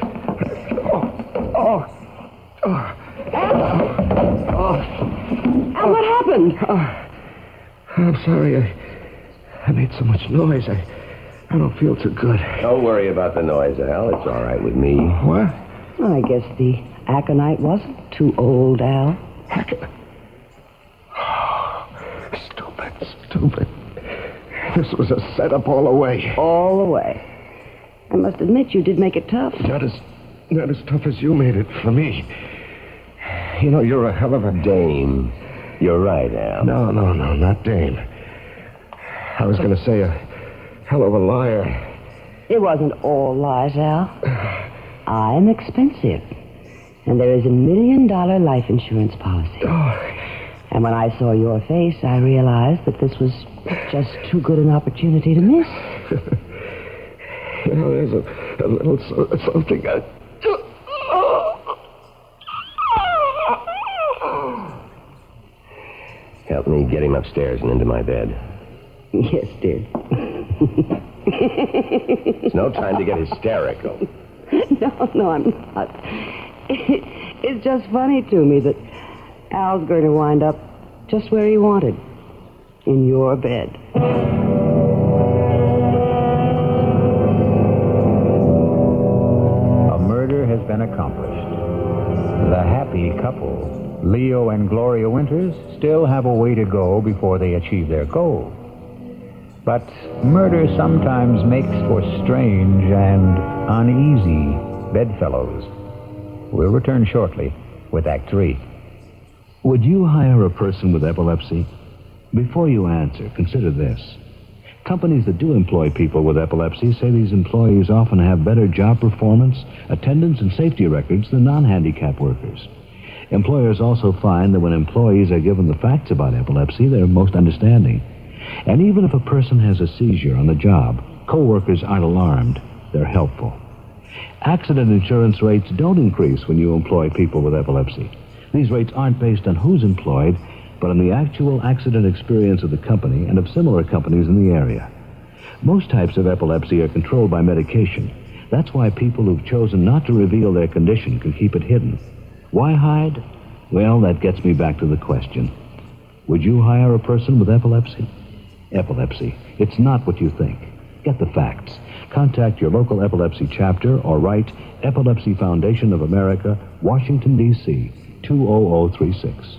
Al, what happened? I'm sorry. I made so much noise. I don't feel too good. Don't worry about the noise, Al. It's all right with me. What? Well, I guess the aconite wasn't too old, Al. Stupid. This was a setup all the way. All the way. I must admit you did make it tough. Not as tough as you made it for me. You know, you're a hell of a Dame. You're right, Al. No, not Dame. I was going to say a hell of a liar. It wasn't all lies, Al. I'm expensive. And there is $1 million life insurance policy. And when I saw your face, I realized that this was just too good an opportunity to miss. You know, there's a little something. Help me get him upstairs and into my bed. Yes, dear. It's no time to get hysterical. No, I'm not. It's just funny to me that Al's going to wind up just where he wanted. In your bed. A murder has been accomplished. The happy couple, Leo and Gloria Winters, still have a way to go before they achieve their goal. But murder sometimes makes for strange and uneasy bedfellows. We'll return shortly with Act 3. Would you hire a person with epilepsy? Before you answer, consider this. Companies that do employ people with epilepsy say these employees often have better job performance, attendance, and safety records than non-handicapped workers. Employers also find that when employees are given the facts about epilepsy, they're most understanding. And even if a person has a seizure on the job, co-workers aren't alarmed. They're helpful. Accident insurance rates don't increase when you employ people with epilepsy. These rates aren't based on who's employed, but on the actual accident experience of the company and of similar companies in the area. Most types of epilepsy are controlled by medication. That's why people who've chosen not to reveal their condition can keep it hidden. Why hide? Well, that gets me back to the question. Would you hire a person with epilepsy? Epilepsy. It's not what you think. Get the facts. Contact your local epilepsy chapter or write Epilepsy Foundation of America, Washington, D.C., 20036.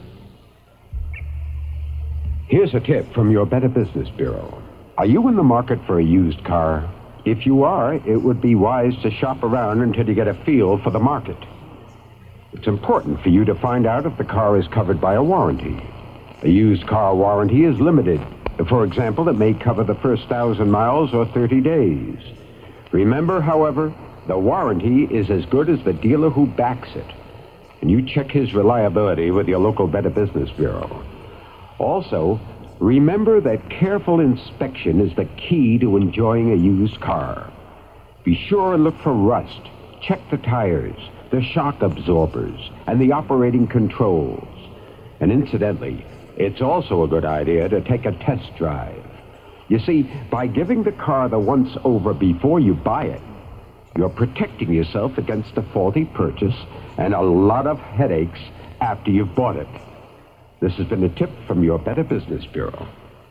Here's a tip from your Better Business Bureau. Are you in the market for a used car? If you are, it would be wise to shop around until you get a feel for the market. It's important for you to find out if the car is covered by a warranty. A used car warranty is limited. For example, it may cover the first 1,000 miles or 30 days. Remember, however, the warranty is as good as the dealer who backs it. And you check his reliability with your local Better Business Bureau. Also, remember that careful inspection is the key to enjoying a used car. Be sure and look for rust. Check the tires, the shock absorbers, and the operating controls. And incidentally, it's also a good idea to take a test drive. You see, by giving the car the once-over before you buy it, you're protecting yourself against a faulty purchase and a lot of headaches after you've bought it. This has been a tip from your Better Business Bureau.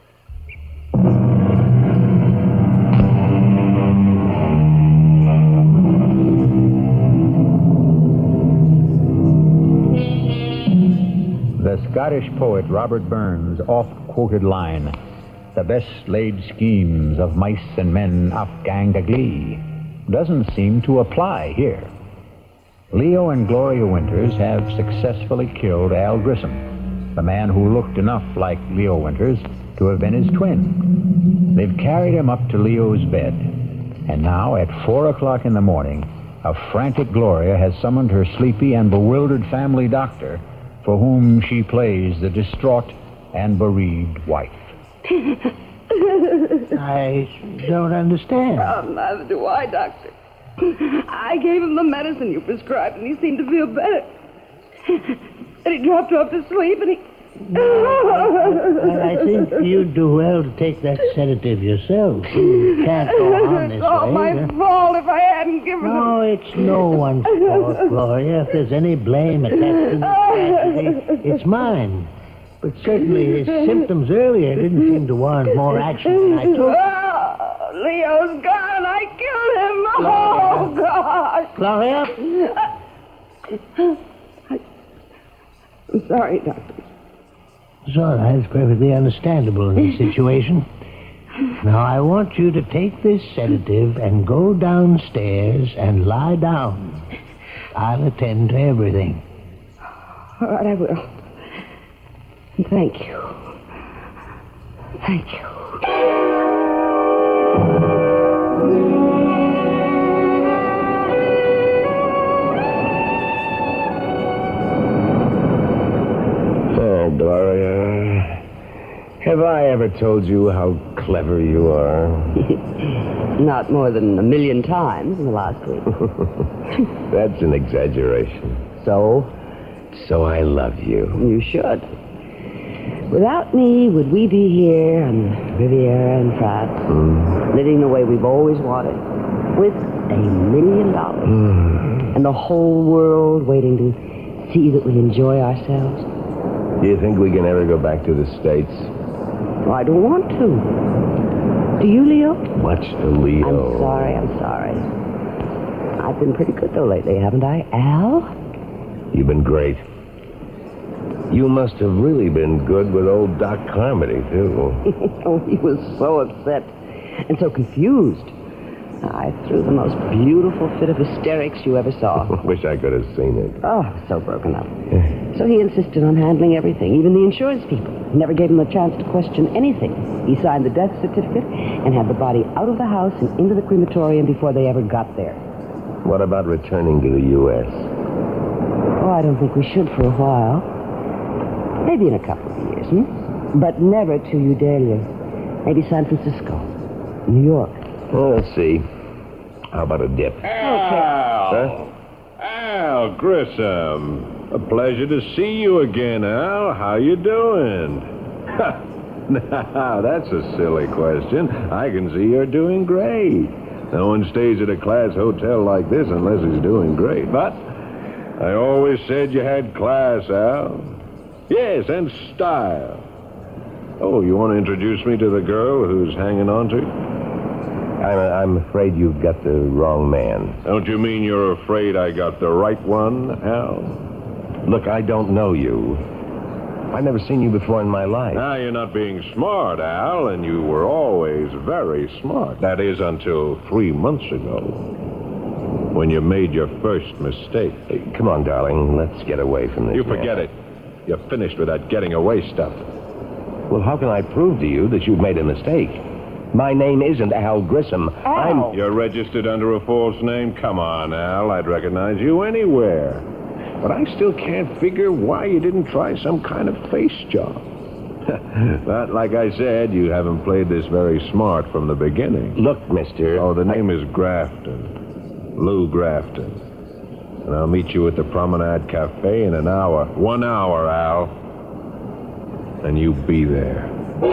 The Scottish poet Robert Burns' oft-quoted line, "The best laid schemes of mice and men oft gang to glee," doesn't seem to apply here. Leo and Gloria Winters have successfully killed Al Grissom, the man who looked enough like Leo Winters to have been his twin. They've carried him up to Leo's bed, and now at 4 o'clock in the morning, a frantic Gloria has summoned her sleepy and bewildered family doctor, for whom she plays the distraught and bereaved wife. I don't understand. Oh, neither do I, Doctor. I gave him the medicine you prescribed, and he seemed to feel better. And he dropped off to sleep, and he... I think you'd do well to take that sedative yourself. You can't go on this It's all way. my fault if I hadn't given him... No, it's no one's fault, Gloria. If there's any blame attached to this tragedy, it's mine. But certainly his symptoms earlier didn't seem to warrant more action than I took. Oh, Leo's gone. I killed him. Oh, God. Gloria? I'm sorry, Doctor. It's all right. It's perfectly understandable in this situation. Now, I want you to take this sedative and go downstairs and lie down. I'll attend to everything. All right, I will. Thank you. Thank you. Oh, Gloria, have I ever told you how clever you are? Not more than 1,000,000 times in the last week. That's an exaggeration. So? So I love you. You should. Without me, would we be here on the Riviera in France, living the way we've always wanted, with $1 million, and the whole world waiting to see that we enjoy ourselves? Do you think we can ever go back to the States? Well, I don't want to. Do you, Leo? Much to Leo. I'm sorry. I've been pretty good, though, lately, haven't I, Al? You've been great. You must have really been good with old Doc Carmody, too. Oh, he was so upset and so confused. I threw the most beautiful fit of hysterics you ever saw. Wish I could have seen it. Oh, so broken up. So he insisted on handling everything, even the insurance people. Never gave him a chance to question anything. He signed the death certificate and had the body out of the house and into the crematorium before they ever got there. What about returning to the U.S.? Oh, I don't think we should for a while. Maybe in a couple of years, But never to Udalia. Maybe San Francisco, New York. Well, let's see. How about a dip? Al Grissom. A pleasure to see you again, Al. How you doing? Now, that's a silly question. I can see you're doing great. No one stays at a class hotel like this unless he's doing great. But I always said you had class, Al. Yes, and style. Oh, you want to introduce me to the girl who's hanging on to you? I'm afraid you've got the wrong man. Don't you mean you're afraid I got the right one, Al? Look, I don't know you. I've never seen you before in my life. Now, you're not being smart, Al, and you were always very smart. That is, until 3 months ago, when you made your first mistake. Hey, come on, darling, let's get away from this. You forget it. You're finished with that getting away stuff. Well, how can I prove to you that you've made a mistake? My name isn't Al Grissom. Al. You're registered under a false name? Come on, Al. I'd recognize you anywhere. But I still can't figure why you didn't try some kind of face job. But like I said, you haven't played this very smart from the beginning. Look, mister... Oh, the name is Grafton. Lou Grafton. And I'll meet you at the Promenade Cafe in an hour. 1 hour, Al. And you be there.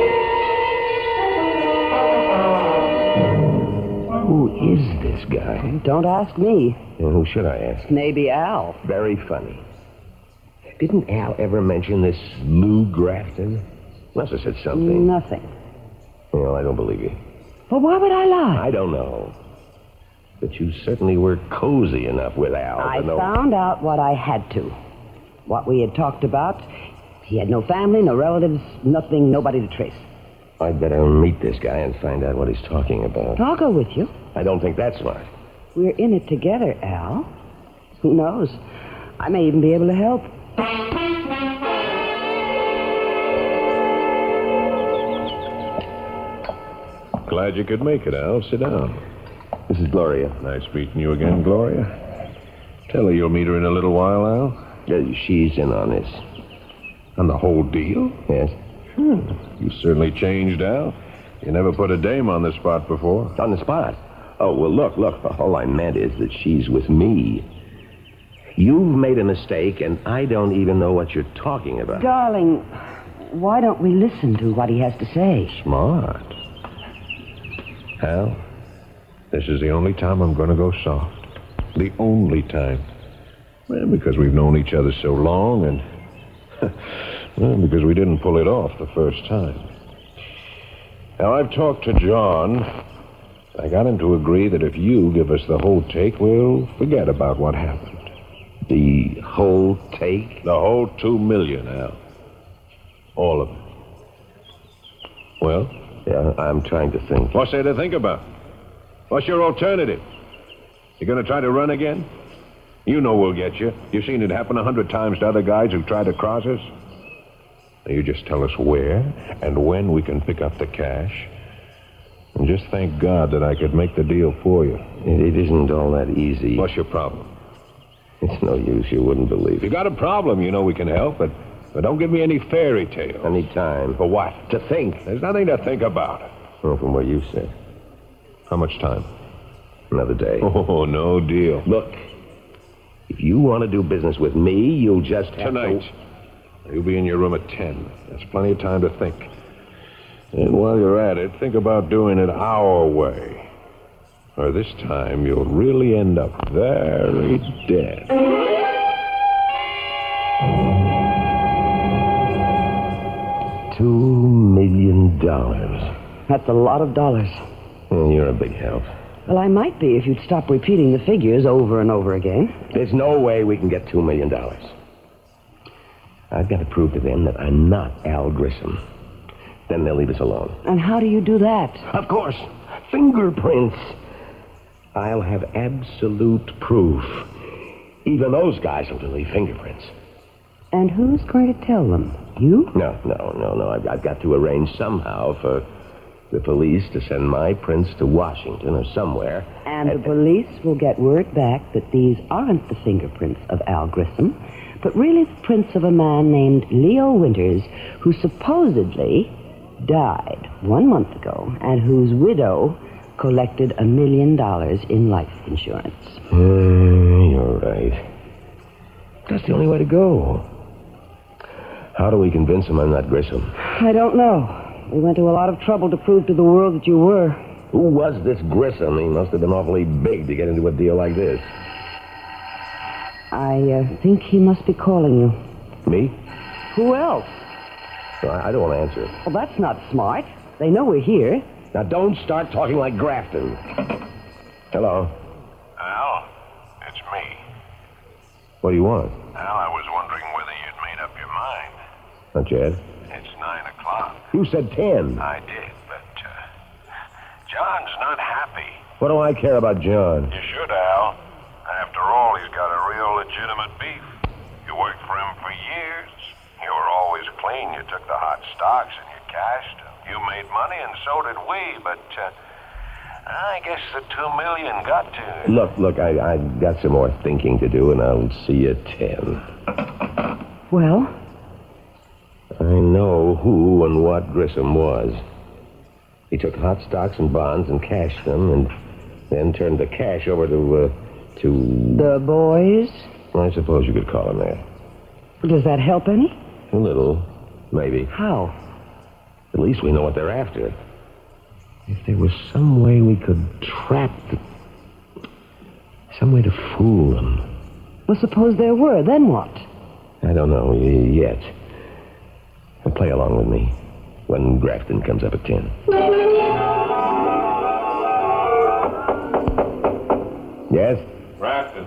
Who is this guy? Don't ask me. Well, who should I ask? Maybe Al. Very funny. Didn't Al ever mention this Lou Grafton? Must have said something. Nothing. Well, I don't believe you. Well, why would I lie? I don't know. But you certainly were cozy enough with Al. I found out what I had to. What we had talked about. He had no family, no relatives, nothing, nobody to trace. I'd better meet this guy and find out what he's talking about. I'll go with you. I don't think that's smart. We're in it together, Al. Who knows? I may even be able to help. Glad you could make it, Al. Sit down. This is Gloria. Nice meeting you again, Gloria. Tell her you'll meet her in a little while, Al. She's in on this. On the whole deal? Yes. You certainly changed, Al. You never put a dame on the spot before. On the spot? Oh, well, look. All I meant is that she's with me. You've made a mistake, and I don't even know what you're talking about. Darling, why don't we listen to what he has to say? Smart. Al, this is the only time I'm going to go soft. The only time. Well, because we've known each other so long, and... well, because we didn't pull it off the first time. Now, I've talked to John. I got him to agree that if you give us the whole take, we'll forget about what happened. The whole take? The whole $2 million, Al. All of it. Well? Yeah, I'm trying to think. What's there to think about? What's your alternative? You gonna try to run again? You know we'll get you. You've seen it happen 100 times to other guys who've tried to cross us. Now you just tell us where and when we can pick up the cash. And just thank God that I could make the deal for you. It isn't all that easy. What's your problem? It's no use. You wouldn't believe If you got a problem, you know we can help, but don't give me any fairy tales. I need time. For what? To think. There's nothing to think about. Well, from what you said. How much time? Another day. Oh, no deal. Look, if you want to do business with me, you'll just have Tonight. You'll be in your room at 10. That's plenty of time to think. And while you're at it, think about doing it our way. Or this time, you'll really end up very dead. $2 million. That's a lot of dollars. Well, you're a big help. Well, I might be if you'd stop repeating the figures over and over again. There's no way we can get $2 million. I've got to prove to them that I'm not Al Grissom. Then they'll leave us alone. And how do you do that? Of course. Fingerprints. I'll have absolute proof. Even those guys will leave fingerprints. And who's going to tell them? You? No. I've got to arrange somehow for the police to send my prints to Washington or somewhere. And the police will get word back that these aren't the fingerprints of Al Grissom, but really the prints of a man named Leo Winters, who supposedly died 1 month ago, and whose widow collected $1 million in life insurance. You're right. That's the only way to go. How do we convince him I'm not Grissom? I don't know. We went to a lot of trouble to prove to the world that you were. Who was this Grissom? He must have been awfully big to get into a deal like this. I think he must be calling you. Me? Who else? I don't want to answer. Well, that's not smart. They know we're here. Now, don't start talking like Grafton. Hello. Al, it's me. What do you want? Al, I was wondering whether you'd made up your mind. Not yet. It's 9 o'clock. You said 10. I did, but John's not happy. What do I care about John? You should, Al. After all, he's got a real legitimate beef. You worked for him for years. You were always clean. You took the hot stocks and you cashed. You made money, and so did we, but I guess the $2 million got to you. Look, I got some more thinking to do, and I'll see you at 10. Well? I know who and what Grissom was. He took hot stocks and bonds and cashed them, and then turned the cash over to... The boys? I suppose you could call them that. Does that help any? A little, maybe. How? At least we know what they're after. If there was some way we could trap some way to fool them. Well, suppose there were, then what? I don't know yet. Well, play along with me when Grafton comes up at 10. Yes? Grafton.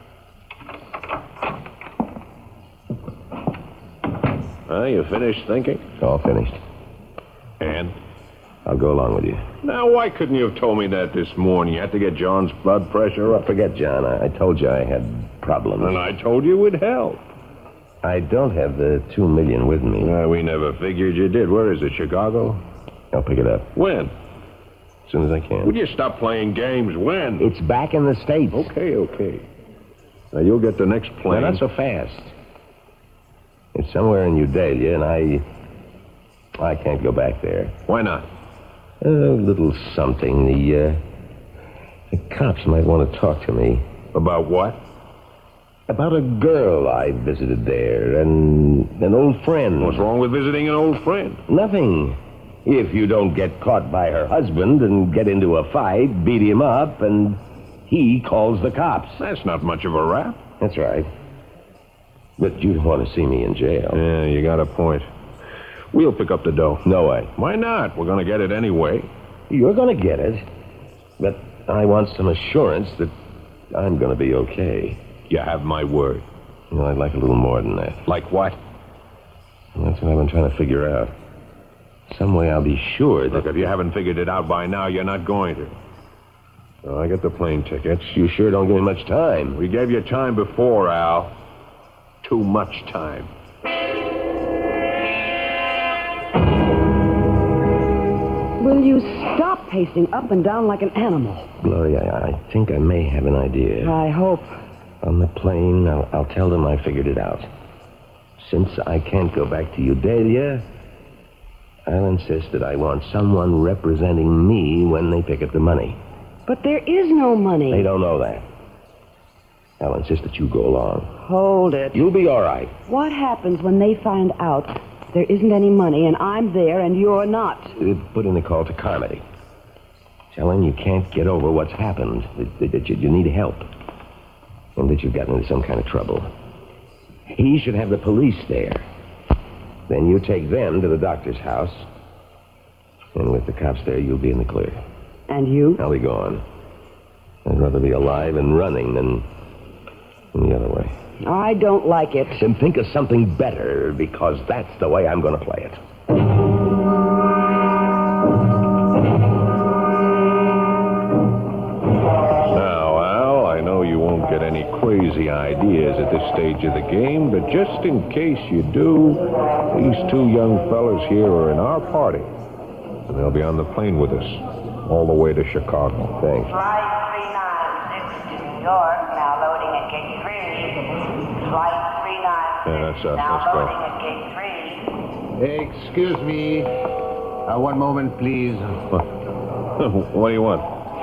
You finished thinking? All finished. And? I'll go along with you. Now, why couldn't you have told me that this morning? You had to get John's blood pressure up. Forget John. I told you I had problems. And I told you it would help. I don't have the $2 million with me. We never figured you did. Where is it, Chicago? I'll pick it up. When? As soon as I can. Would you stop playing games? When? It's back in the States. Okay. Now, you'll get the next plane. No, not so fast. It's somewhere in Eudalia, and I can't go back there. Why not? A little something. The cops might want to talk to me. About what? About a girl I visited there, and an old friend. What's wrong with visiting an old friend? Nothing. If you don't get caught by her husband and get into a fight, beat him up, and he calls the cops. That's not much of a rap. That's right. But you don't want to see me in jail. Yeah, you got a point. We'll pick up the dough. No way. Why not? We're going to get it anyway. You're going to get it. But I want some assurance that I'm going to be okay. You have my word. You know, I'd like a little more than that. Like what? That's what I've been trying to figure out. Some way I'll be sure that... Look, if you haven't figured it out by now, you're not going to. So I get the plane tickets. You sure don't give me much time. We gave you time before, Al. Too much time. Will you stop pacing up and down like an animal? Gloria, I think I may have an idea. I hope. On the plane, I'll tell them I figured it out. Since I can't go back to Eudalia, I'll insist that I want someone representing me when they pick up the money. But there is no money. They don't know that. I'll insist that you go along. Hold it. You'll be all right. What happens when they find out there isn't any money and I'm there and you're not? Put in a call to Carmody. Tell him you can't get over what's happened, that you need help, and that you've gotten into some kind of trouble. He should have the police there. Then you take them to the doctor's house, and with the cops there, you'll be in the clear. And you? I'll be gone. I'd rather be alive and running than the other way. I don't like it. Then think of something better, because that's the way I'm going to play it. Now, Al, I know you won't get any crazy ideas at this stage of the game, but just in case you do, these two young fellas here are in our party. And they'll be on the plane with us, all the way to Chicago. Thanks. Flight 396 to New York, now loading at gate 3. Flight 396 Yeah, that's now let's go. loading at gate 3. Excuse me. One moment, please. What do you want?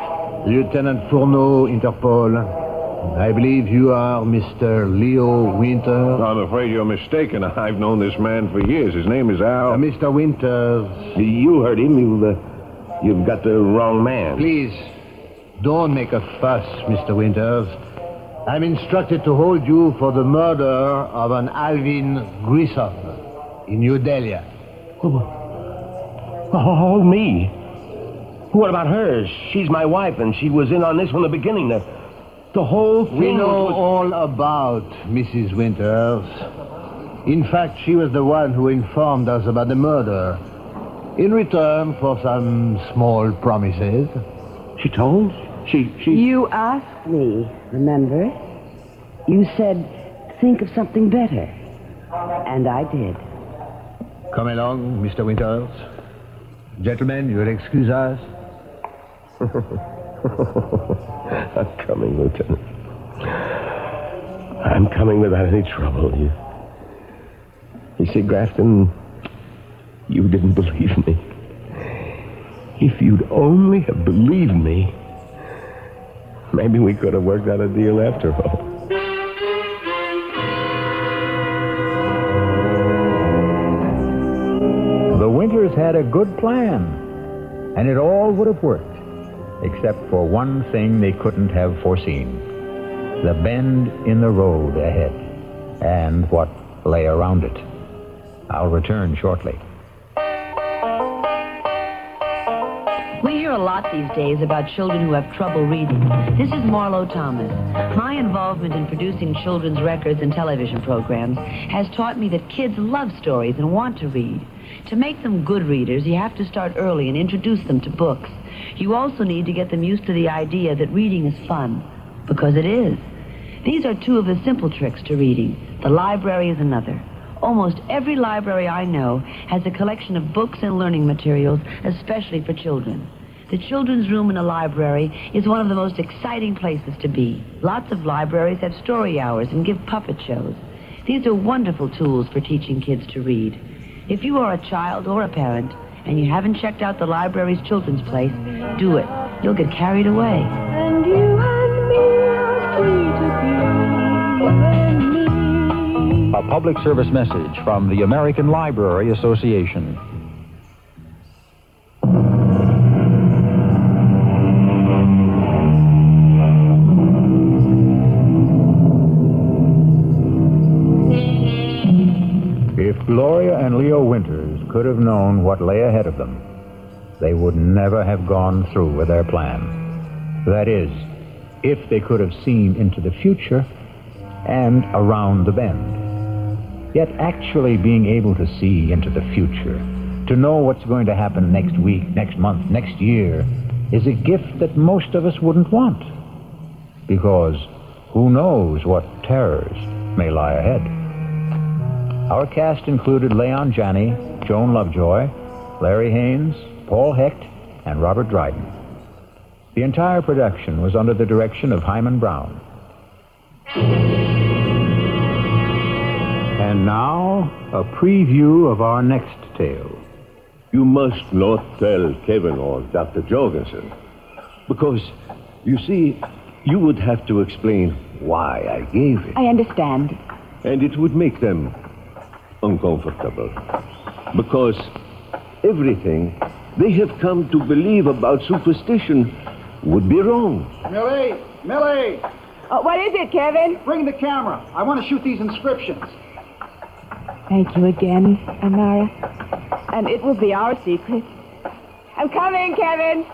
Lieutenant Fourneau, Interpol. I believe you are Mr. Leo Winters. I'm afraid you're mistaken. I've known this man for years. His name is Al. Mr. Winters. You heard him. You've got the wrong man. Please, don't make a fuss, Mr. Winters. I'm instructed to hold you for the murder of an Alvin Grissom in New Delhi. Oh, me? What about her? She's my wife, and she was in on this from the beginning. The whole thing. We know all about Mrs. Winters. In fact, she was the one who informed us about the murder. In return for some small promises. She told? She... You asked me, remember? You said, think of something better. And I did. Come along, Mr. Winters. Gentlemen, you will excuse us. I'm coming, Lieutenant. I'm coming without any trouble. You see, Grafton, you didn't believe me. If you'd only have believed me, maybe we could have worked out a deal after all. The Winters had a good plan, and it all would have worked, except for one thing they couldn't have foreseen: the bend in the road ahead, and what lay around it. I'll return shortly. We hear a lot these days about children who have trouble reading. This is Marlo Thomas. My involvement in producing children's records and television programs has taught me that kids love stories and want to read. To make them good readers, you have to start early and introduce them to books. You also need to get them used to the idea that reading is fun, because it is. These are two of the simple tricks to reading. The library is another. Almost every library I know has a collection of books and learning materials, especially for children. The children's room in a library is one of the most exciting places to be. Lots of libraries have story hours and give puppet shows. These are wonderful tools for teaching kids to read. If you are a child or a parent and you haven't checked out the library's children's place, do it. You'll get carried away. And you and me are free to be you and me. A public service message from the American Library Association. If Gloria and Leo Winters could have known what lay ahead of them, they would never have gone through with their plan. That is, if they could have seen into the future and around the bend. Yet actually being able to see into the future, to know what's going to happen next week, next month, next year, is a gift that most of us wouldn't want. Because who knows what terrors may lie ahead. Our cast included Leon Janney, Joan Lovejoy, Larry Haynes, Paul Hecht, and Robert Dryden. The entire production was under the direction of Hyman Brown. And now, a preview of our next tale. You must not tell Kevin or Dr. Jorgensen. Because, you see, you would have to explain why I gave it. I understand. And it would make them uncomfortable. Because everything they have come to believe about superstition would be wrong. Millie! What is it, Kevin? Bring the camera. I want to shoot these inscriptions. Thank you again, Amara. And it will be our secret. I'm coming, Kevin.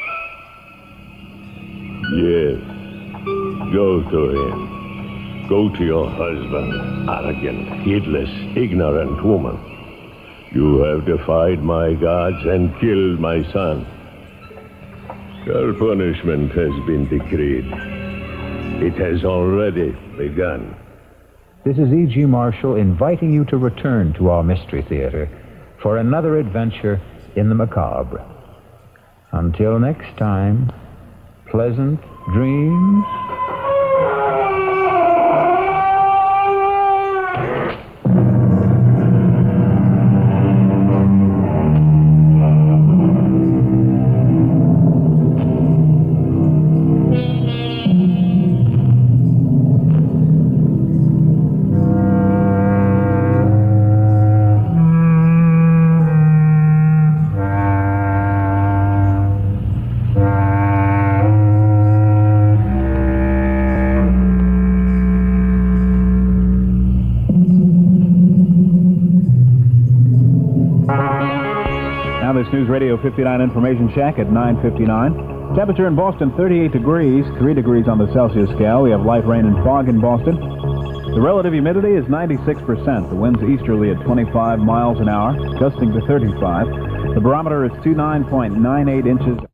Yes. Go to him. Go to your husband, arrogant, heedless, ignorant woman. You have defied my gods and killed my son. Your punishment has been decreed. It has already begun. This is E.G. Marshall inviting you to return to our Mystery Theater for another adventure in the macabre. Until next time, pleasant dreams. Now this News Radio 59 Information Shack at 9:59. Temperature in Boston, 38 degrees, 3 degrees on the Celsius scale. We have light rain and fog in Boston. The relative humidity is 96%. The wind's easterly at 25 miles an hour, gusting to 35. The barometer is 29.98 inches.